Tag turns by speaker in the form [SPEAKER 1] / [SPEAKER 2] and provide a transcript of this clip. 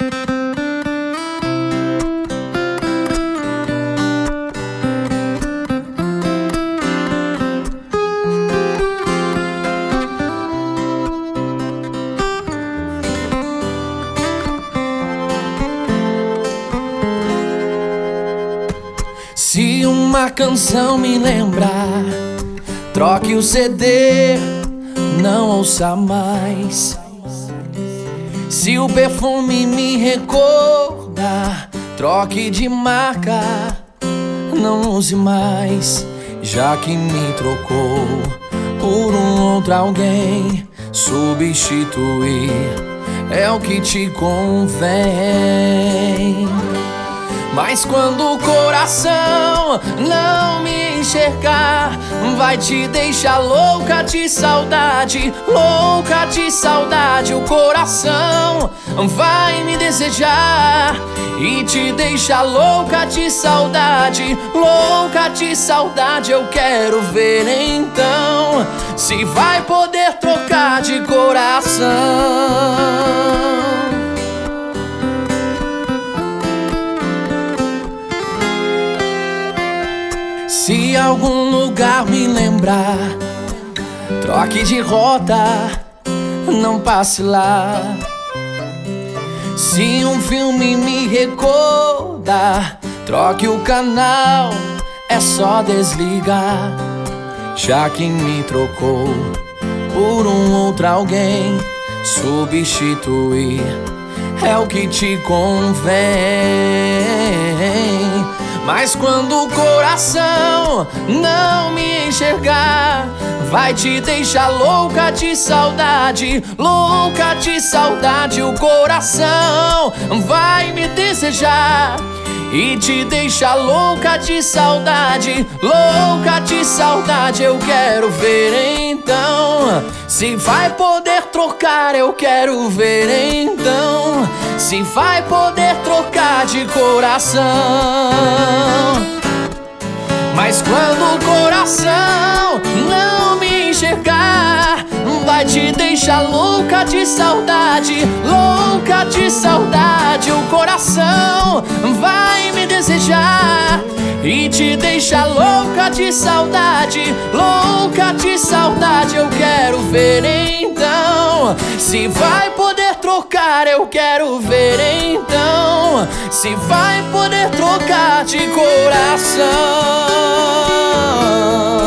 [SPEAKER 1] Se uma canção me lembrar, troque o CD, não ouça mais. Se o perfume me recordar, troque de marca, não use mais. Já que me trocou por um outro alguém, substituir é o que te convém. Mas quando o coração não me enxergar, vai te deixar louca de saudade, louca de saudade. O coração vai me desejar e te deixar louca de saudade, louca de saudade. Eu quero ver então se vai poder trocar de coração. Se algum lugar me lembrar, troque de rota, não passe lá. Se um filme me recordar, troque o canal, é só desligar. Já que me trocou por um outro alguém, substituir é o que te convém. Mas quando o coração não me enxergar, vai te deixar louca de saudade, louca de saudade. O coração vai me desejar e te deixar louca de saudade, louca de saudade. Eu quero ver então se vai poder trocar. Eu quero ver então se vai poder trocar de coração. Mas quando o coração não me enxergar, vai te deixar louca de saudade, louca de saudade. O coração vai me desejar e te deixar louca de saudade, louca de saudade. Eu quero ver então se vai poder trocar. Eu quero ver então se vai poder trocar de coração.